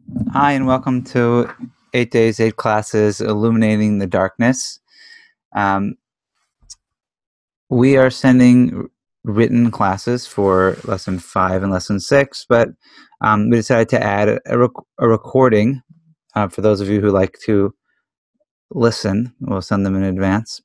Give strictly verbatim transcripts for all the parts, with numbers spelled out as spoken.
Hi, and welcome to Eight Days, Eight Classes, Illuminating the Darkness. Um, we are sending written classes for Lesson five and Lesson six, but um, we decided to add a, a, rec- a recording uh, for those of you who like to listen. We'll send them in advance.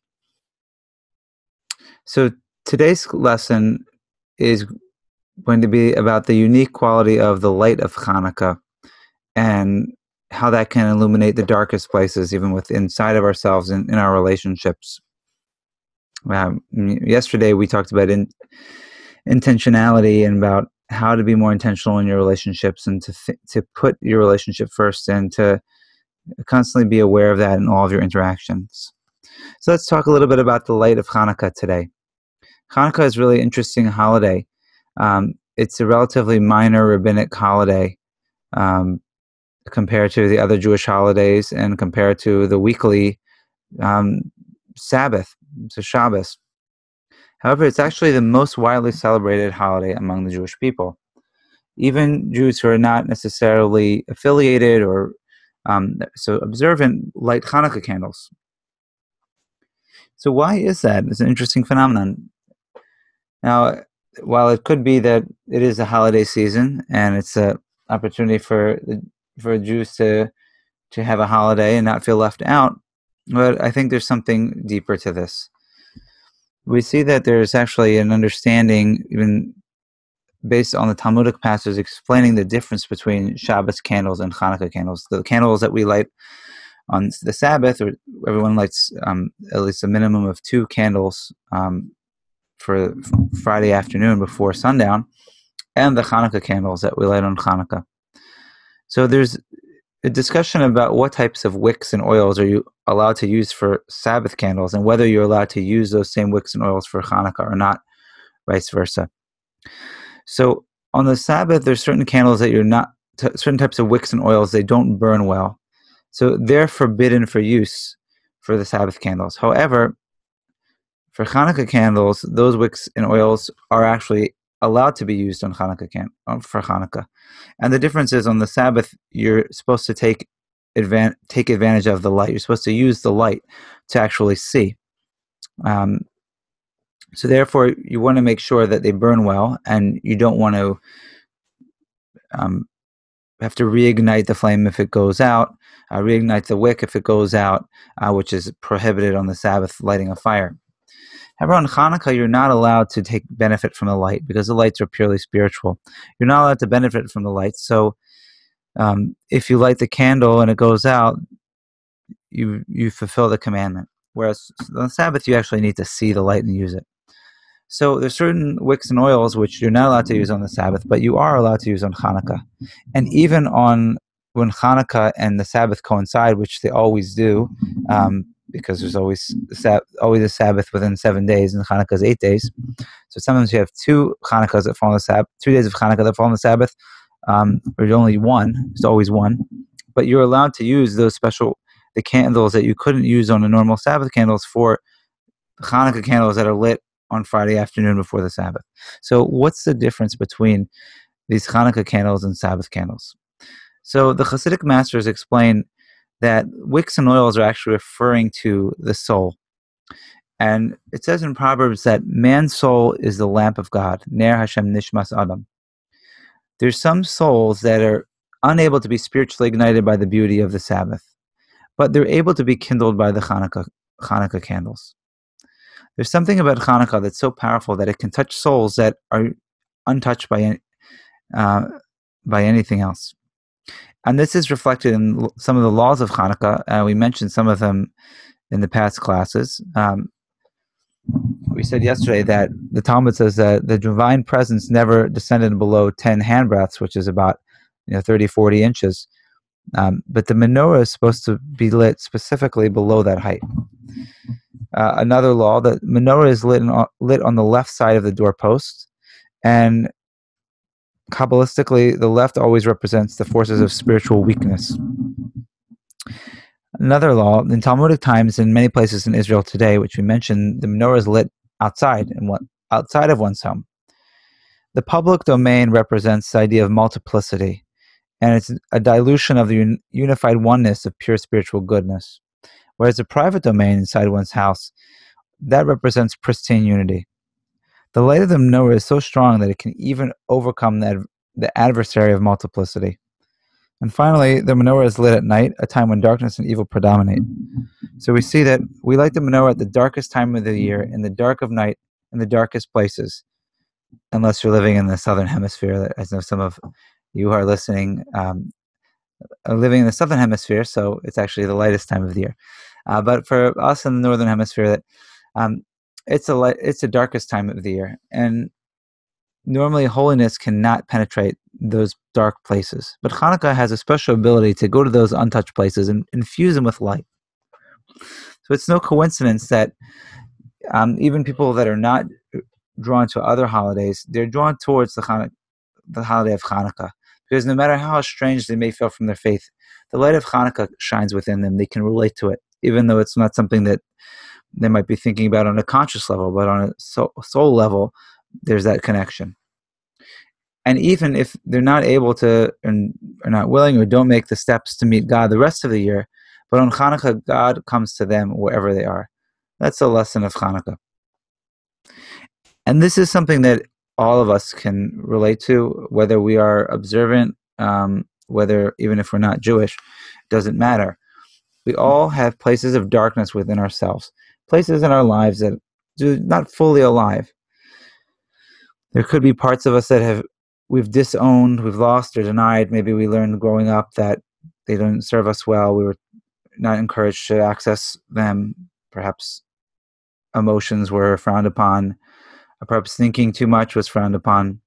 So today's lesson is going to be about the unique quality of the light of Hanukkah and how that can illuminate the darkest places, even within inside of ourselves and in our relationships. Um, yesterday, we talked about in, intentionality and about how to be more intentional in your relationships and to th- to put your relationship first and to constantly be aware of that in all of your interactions. So let's talk a little bit about the light of Hanukkah today. Hanukkah is a really interesting holiday. Um, it's a relatively minor rabbinic holiday. Um, compared to the other Jewish holidays and compared to the weekly um, Sabbath, so Shabbos. However, it's actually the most widely celebrated holiday among the Jewish people. Even Jews who are not necessarily affiliated or um, so observant light Hanukkah candles. So why is that? It's an interesting phenomenon. Now, while it could be that it is a holiday season and it's an opportunity for for Jews to to have a holiday and not feel left out, but I think there's something deeper to this. We see that there's actually an understanding, even based on the Talmudic passages explaining the difference between Shabbos candles and Hanukkah candles. The candles that we light on the Sabbath, or everyone lights um, at least a minimum of two candles um, for Friday afternoon before sundown, and the Hanukkah candles that we light on Hanukkah. So there's a discussion about what types of wicks and oils are you allowed to use for Sabbath candles and whether you're allowed to use those same wicks and oils for Hanukkah or not, vice versa. So on the Sabbath, there's certain candles that you're not, t- certain types of wicks and oils, they don't burn well. So they're forbidden for use for the Sabbath candles. However, for Hanukkah candles, those wicks and oils are actually allowed to be used on Hanukkah can- for Hanukkah. And the difference is on the Sabbath, you're supposed to take advan- take advantage of the light. You're supposed to use the light to actually see. Um, so therefore, you want to make sure that they burn well, and you don't want to um, have to reignite the flame if it goes out, uh, reignite the wick if it goes out, uh, which is prohibited on the Sabbath, lighting a fire. However, on Hanukkah, you're not allowed to take benefit from the light because the lights are purely spiritual. You're not allowed to benefit from the light. So um, if you light the candle and it goes out, you you fulfill the commandment. Whereas on the Sabbath, you actually need to see the light and use it. So there's certain wicks and oils which you're not allowed to use on the Sabbath, but you are allowed to use on Hanukkah. And even on when Hanukkah and the Sabbath coincide, which they always do, um, because there's always always a Sabbath within seven days, and Hanukkah is eight days. So sometimes you have two Hanukkahs that fall on the Sabbath, two days of Hanukkah that fall on the Sabbath, um, or only one. There's always one, but you're allowed to use those special the candles that you couldn't use on the normal Sabbath candles for Hanukkah candles that are lit on Friday afternoon before the Sabbath. So what's the difference between these Hanukkah candles and Sabbath candles? So the Hasidic masters explain that wicks and oils are actually referring to the soul. And it says in Proverbs that man's soul is the lamp of God, Ner Hashem Nishmas Adam. There's some souls that are unable to be spiritually ignited by the beauty of the Sabbath, but they're able to be kindled by the Hanukkah, Hanukkah candles. There's something about Hanukkah that's so powerful that it can touch souls that are untouched by uh, by anything else. And this is reflected in some of the laws of Hanukkah. Uh, we mentioned some of them in the past classes. Um, we said yesterday that the Talmud says that the divine presence never descended below ten handbreadths, which is about you know thirty, forty inches. Um, but the menorah is supposed to be lit specifically below that height. Uh, another law, that menorah is lit, in, lit on the left side of the doorpost, and Kabbalistically, the left always represents the forces of spiritual weakness. Another law, in Talmudic times, in many places in Israel today, which we mentioned, the menorah is lit outside, and what outside of one's home. The public domain represents the idea of multiplicity, and it's a dilution of the un- unified oneness of pure spiritual goodness. Whereas the private domain inside one's house, that represents pristine unity. The light of the menorah is so strong that it can even overcome the, the adversary of multiplicity. And finally, the menorah is lit at night, a time when darkness and evil predominate. So we see that we light the menorah at the darkest time of the year, in the dark of night, in the darkest places, unless you're living in the southern hemisphere. I know some of you who are listening um, are living in the southern hemisphere, so it's actually the lightest time of the year. Uh, but for us in the northern hemisphere, that um, it's a light, it's the darkest time of the year, and normally holiness cannot penetrate those dark places. But Hanukkah has a special ability to go to those untouched places and infuse them with light. So it's no coincidence that um, even people that are not drawn to other holidays, they're drawn towards the, Hanu- the holiday of Hanukkah. Because no matter how strange they may feel from their faith, the light of Hanukkah shines within them. They can relate to it, even though it's not something that they might be thinking about on a conscious level, but on a soul, soul level, there's that connection. And even if they're not able to, and are not willing, or don't make the steps to meet God the rest of the year, but on Hanukkah, God comes to them wherever they are. That's the lesson of Hanukkah. And this is something that all of us can relate to, whether we are observant, um, whether even if we're not Jewish, it doesn't matter. We all have places of darkness within ourselves, places in our lives that are not fully alive. There could be parts of us that have we've disowned, we've lost or denied. Maybe we learned growing up that they don't serve us well. We were not encouraged to access them. Perhaps emotions were frowned upon. Or perhaps thinking too much was frowned upon.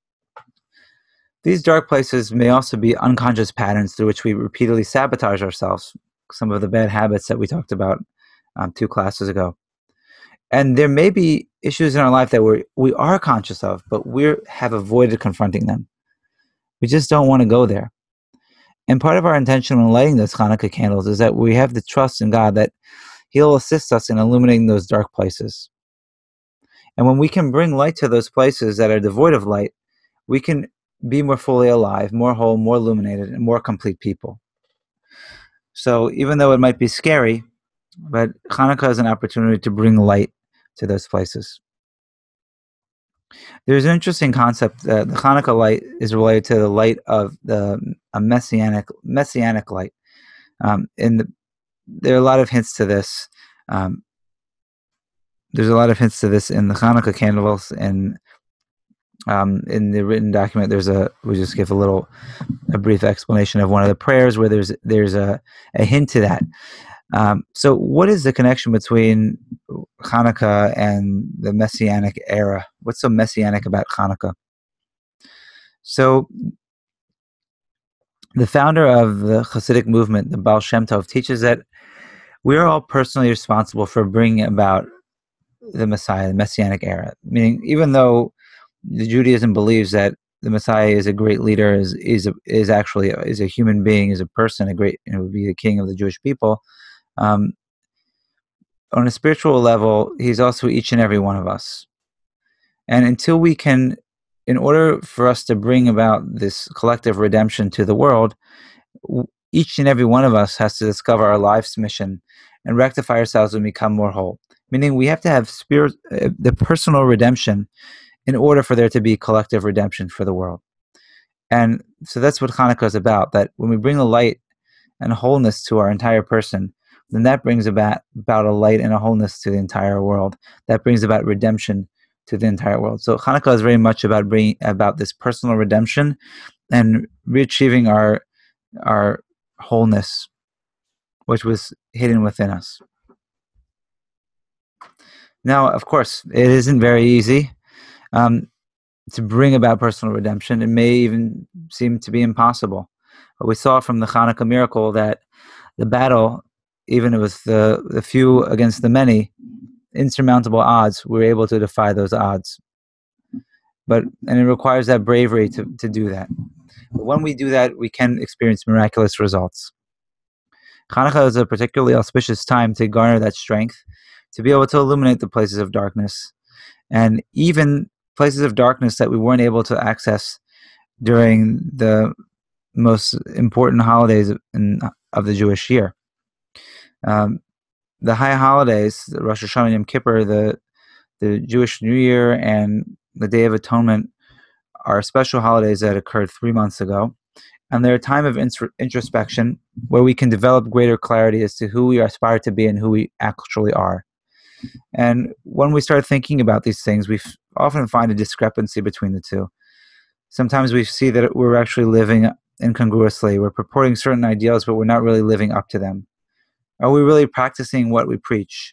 These dark places may also be unconscious patterns through which we repeatedly sabotage ourselves, some of the bad habits that we talked about um, two classes ago. And there may be issues in our life that we're, we are conscious of, but we have avoided confronting them. We just don't want to go there. And part of our intention when lighting those Hanukkah candles is that we have the trust in God that He'll assist us in illuminating those dark places. And when we can bring light to those places that are devoid of light, we can be more fully alive, more whole, more illuminated, and more complete people. So even though it might be scary, but Hanukkah is an opportunity to bring light to those places. There's an interesting concept that the Hanukkah light is related to the light of the a messianic messianic light. Um, and the, there are a lot of hints to this. Um, there's a lot of hints to this in the Hanukkah candles, and um, in the written document, there's a we just give a little a brief explanation of one of the prayers where there's there's a, a hint to that. Um, so what is the connection between Hanukkah and the Messianic era? What's so Messianic about Hanukkah? So the founder of the Hasidic movement, the Baal Shem Tov, teaches that we are all personally responsible for bringing about the Messiah, the Messianic era. Meaning, even though the Judaism believes that the Messiah is a great leader, is is a, is actually a, is a human being, is a person, a great, you know, would be the king of the Jewish people. Um, on a spiritual level, he's also each and every one of us. And until we can, in order for us to bring about this collective redemption to the world, each and every one of us has to discover our life's mission and rectify ourselves and become more whole. Meaning we have to have spirit, uh, the personal redemption in order for there to be collective redemption for the world. And so that's what Hanukkah is about, that when we bring the light and wholeness to our entire person, then that brings about, about a light and a wholeness to the entire world. That brings about redemption to the entire world. So Hanukkah is very much about bringing about this personal redemption and reachieving our our wholeness, which was hidden within us. Now, of course, it isn't very easy um, to bring about personal redemption. It may even seem to be impossible. But we saw from the Hanukkah miracle that the battle, even with the, the few against the many, insurmountable odds, we were able to defy those odds. But and it requires that bravery to, to do that. But when we do that, we can experience miraculous results. Hanukkah is a particularly auspicious time to garner that strength, to be able to illuminate the places of darkness, and even places of darkness that we weren't able to access during the most important holidays in, of the Jewish year. Um, the high holidays, the Rosh Hashanah and Yom Kippur, the the Jewish New Year and the Day of Atonement, are special holidays that occurred three months ago, and they're a time of intro- introspection where we can develop greater clarity as to who we aspire to be and who we actually are. And when we start thinking about these things, we f- often find a discrepancy between the two. Sometimes we see that we're actually living incongruously. We're purporting certain ideals, but we're not really living up to them. Are we really practicing what we preach?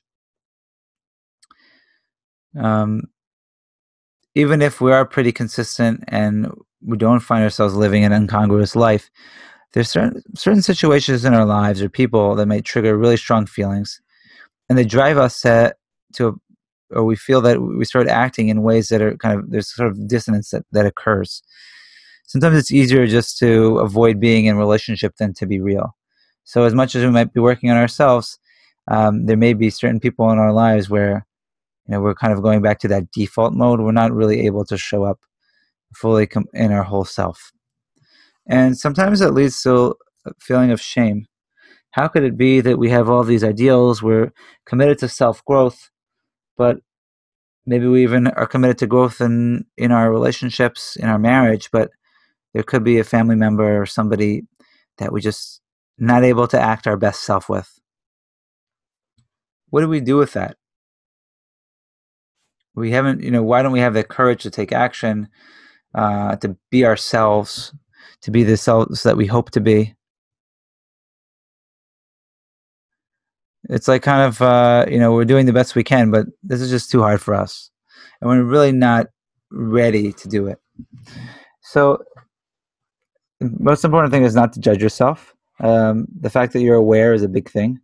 Um, even if we are pretty consistent and we don't find ourselves living an incongruous life, there's certain certain situations in our lives or people that may trigger really strong feelings, and they drive us to, to or we feel that we start acting in ways that are kind of, there's sort of dissonance that, that occurs. Sometimes it's easier just to avoid being in relationship than to be real. So as much as we might be working on ourselves, um, there may be certain people in our lives where, you know, we're kind of going back to that default mode. We're not really able to show up fully com- in our whole self. And sometimes it leads to a feeling of shame. How could it be that we have all these ideals, we're committed to self-growth, but maybe we even are committed to growth in, in our relationships, in our marriage, but there could be a family member or somebody that we just not able to act our best self with. What do we do with that? We haven't, you know, why don't we have the courage to take action, uh, to be ourselves, to be the selves that we hope to be? It's like kind of, uh, you know, we're doing the best we can, but this is just too hard for us. And we're really not ready to do it. So the most important thing is not to judge yourself. Um, the fact that you're aware is a big thing.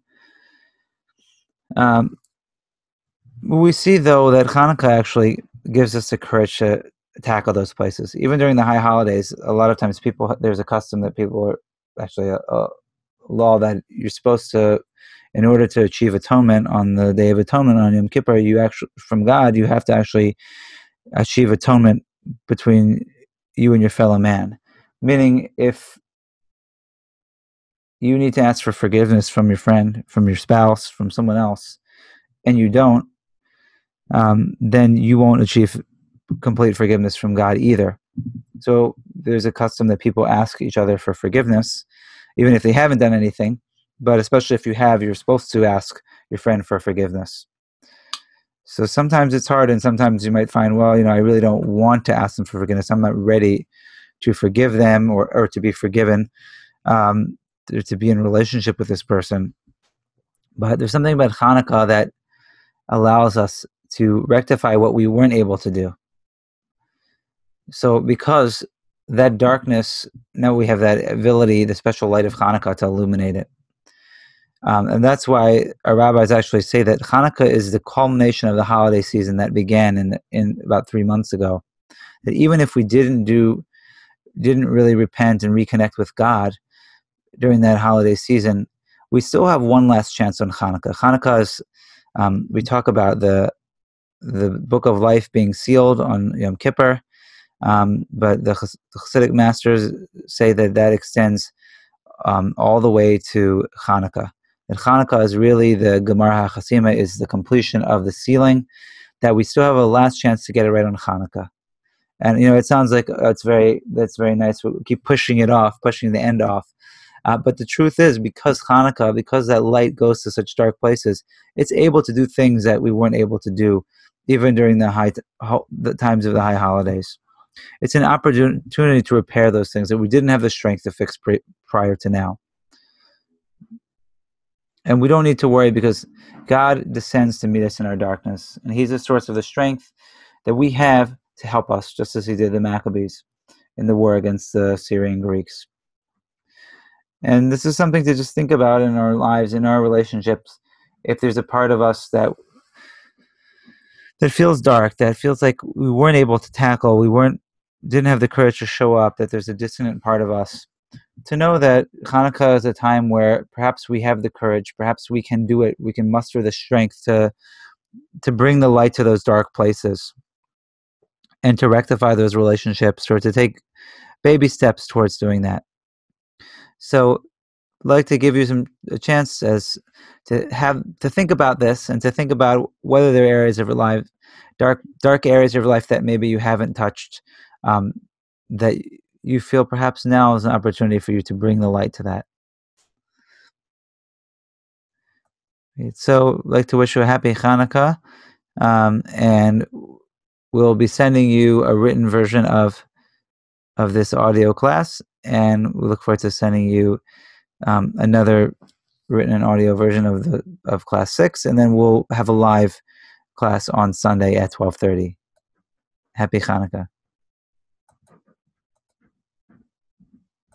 Um, we see, though, that Hanukkah actually gives us the courage to tackle those places. Even during the high holidays, a lot of times people, there's a custom that people are actually a, a law that you're supposed to, in order to achieve atonement on the Day of Atonement on Yom Kippur, you actually, from God, you have to actually achieve atonement between you and your fellow man. Meaning, if you need to ask for forgiveness from your friend, from your spouse, from someone else, and you don't, um, then you won't achieve complete forgiveness from God either. So there's a custom that people ask each other for forgiveness, even if they haven't done anything. But especially if you have, you're supposed to ask your friend for forgiveness. So sometimes it's hard, and sometimes you might find, well, you know, I really don't want to ask them for forgiveness. I'm not ready to forgive them or, or to be forgiven, um, to, to be in a relationship with this person. But there's something about Hanukkah that allows us to rectify what we weren't able to do. So because that darkness, now we have that ability, the special light of Hanukkah, to illuminate it. Um, and that's why our rabbis actually say that Hanukkah is the culmination of the holiday season that began in in about three months ago. That even if we didn't do, didn't really repent and reconnect with God during that holiday season, we still have one last chance on Hanukkah. Hanukkah is, um, we talk about the the book of life being sealed on Yom Kippur, um, but the, Chas- the Hasidic masters say that that extends um, all the way to Hanukkah. That Hanukkah is really the Gemar HaChasima, is the completion of the sealing, that we still have a last chance to get it right on Hanukkah. And, you know, it sounds like uh, it's very, that's very nice. We keep pushing it off, pushing the end off. Uh, but the truth is, because Hanukkah, because that light goes to such dark places, it's able to do things that we weren't able to do even during the high t- ho- the times of the high holidays. It's an opportunity to repair those things that we didn't have the strength to fix pre- prior to now. And we don't need to worry, because God descends to meet us in our darkness, and He's the source of the strength that we have to help us, just as He did the Maccabees in the war against the Syrian Greeks. And this is something to just think about in our lives, in our relationships. If there's a part of us that that feels dark, that feels like we weren't able to tackle, we weren't didn't have the courage to show up, that there's a dissonant part of us, to know that Hanukkah is a time where perhaps we have the courage, perhaps we can do it, we can muster the strength to to bring the light to those dark places and to rectify those relationships, or to take baby steps towards doing that. So I'd like to give you some a chance as to have to think about this and to think about whether there are areas of your life, dark dark areas of your life that maybe you haven't touched, um, that you feel perhaps now is an opportunity for you to bring the light to that. Right, so I'd like to wish you a happy Hanukkah, um, and we'll be sending you a written version of of this audio class, and we look forward to sending you um, another written and audio version of the of class six, and then we'll have a live class on Sunday at twelve thirty. Happy Hanukkah.